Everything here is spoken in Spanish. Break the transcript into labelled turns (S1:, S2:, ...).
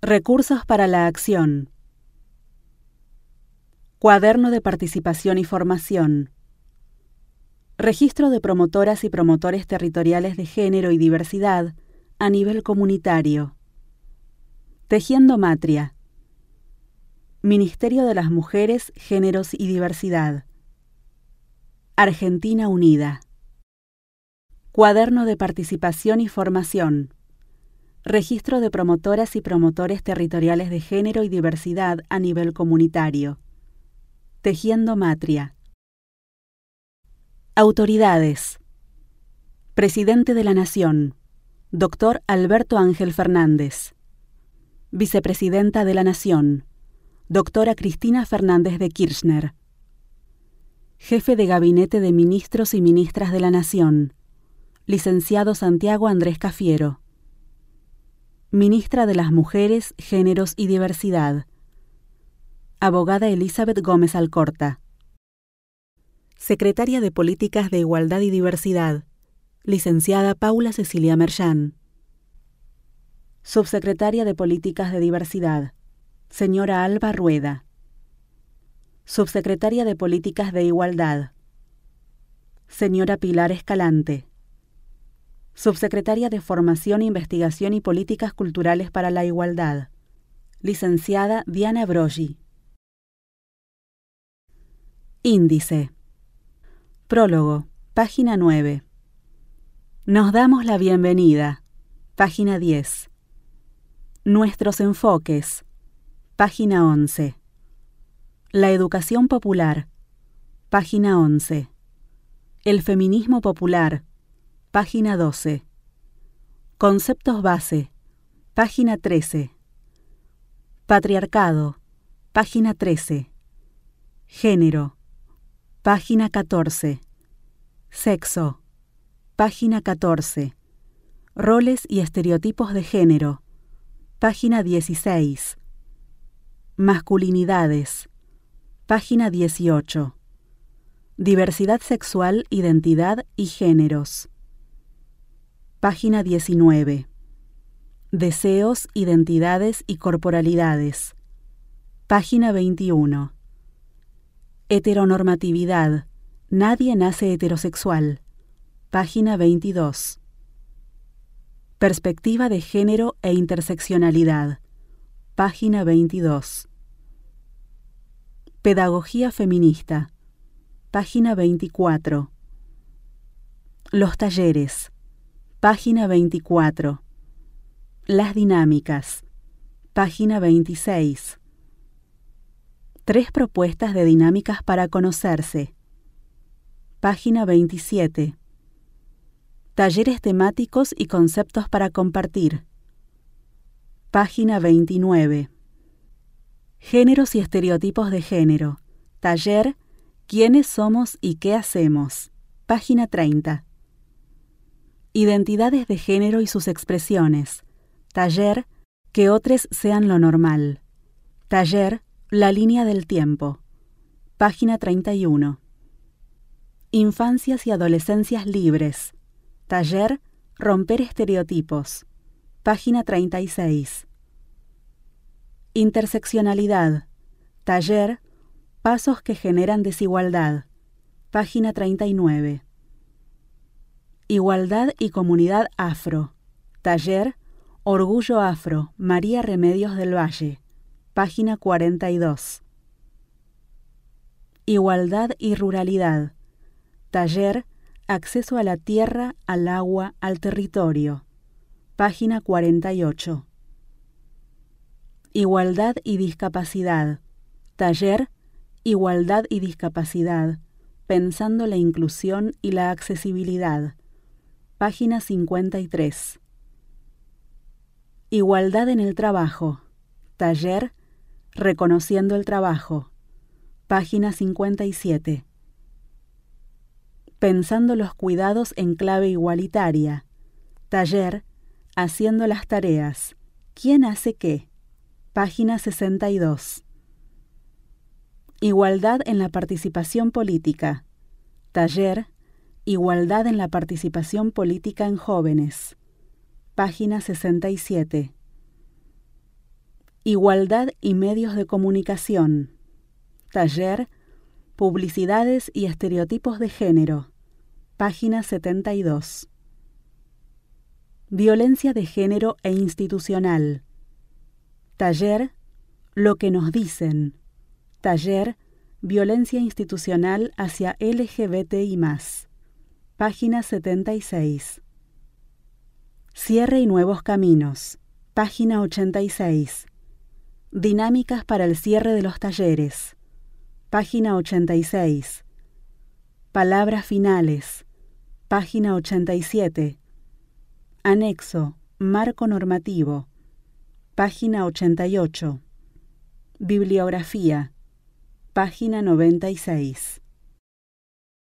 S1: Recursos para la acción. Cuaderno de participación y formación. Registro de promotoras y promotores territoriales de género y diversidad a nivel comunitario. Tejiendo Matria. Ministerio de las Mujeres, Géneros y Diversidad. Argentina Unida. Cuaderno de participación y formación. Registro de promotoras y promotores territoriales de género y diversidad a nivel comunitario. Tejiendo Matria. Autoridades. Presidente de la Nación, Dr. Alberto Ángel Fernández. Vicepresidenta de la Nación, Doctora Cristina Fernández de Kirchner. Jefe de Gabinete de Ministros y Ministras de la Nación, Licenciado Santiago Andrés Cafiero. Ministra de las Mujeres, Géneros y Diversidad, Abogada Elizabeth Gómez Alcorta. Secretaria de Políticas de Igualdad y Diversidad, Licenciada Paula Cecilia Merchán. Subsecretaria de Políticas de Diversidad, Señora Alba Rueda. Subsecretaria de Políticas de Igualdad, Señora Pilar Escalante. Subsecretaria de Formación, Investigación y Políticas Culturales para la Igualdad, Licenciada Diana Broggi. Índice. Prólogo, página 9. Nos damos la bienvenida, página 10. Nuestros enfoques, página 11. La educación popular, página 11. El feminismo popular, página 12. Conceptos base, página 13. Patriarcado, página 13. Género, página 14. Sexo, página 14. Roles y estereotipos de género, página 16. Masculinidades, página 18. Diversidad sexual, identidad y géneros. Página 19. Deseos, identidades y corporalidades. Página 21. Heteronormatividad. Nadie nace heterosexual. Página 22. Perspectiva de género e interseccionalidad. Página 22. Pedagogía feminista. Página 24. Los talleres. Página 24. Las dinámicas. Página 26. 3 propuestas de dinámicas para conocerse. Página 27. Talleres temáticos y conceptos para compartir. Página 29. Géneros y estereotipos de género. Taller ¿Quiénes somos y qué hacemos? Página 30. Identidades de género y sus expresiones. Taller Que otros sean lo normal. Taller La línea del tiempo. Página 31. Infancias y adolescencias libres. Taller Romper estereotipos. Página 36. Interseccionalidad. Taller Pasos que generan desigualdad. Página 39. Igualdad y comunidad afro. Taller Orgullo Afro, María Remedios del Valle. Página 42. Igualdad y ruralidad. Taller Acceso a la tierra, al agua, al territorio. Página 48. Igualdad y discapacidad. Taller Igualdad y discapacidad, pensando la inclusión y la accesibilidad. Página 53. Igualdad en el trabajo. Taller Reconociendo el trabajo. Página 57. Pensando los cuidados en clave igualitaria. Taller Haciendo las tareas. ¿Quién hace qué? Página 62. Igualdad en la participación política. Taller Igualdad en la participación política en jóvenes. Página 67. Igualdad y medios de comunicación. Taller Publicidades y estereotipos de género. Página 72. Violencia de género e institucional. Taller Lo que nos dicen. Taller Violencia institucional hacia LGBTI+. Página 76. Cierre y nuevos caminos. Página 86. Dinámicas para el cierre de los talleres. Página 86. Palabras finales. Página 87. Anexo, marco normativo. Página 88. Bibliografía. Página 96.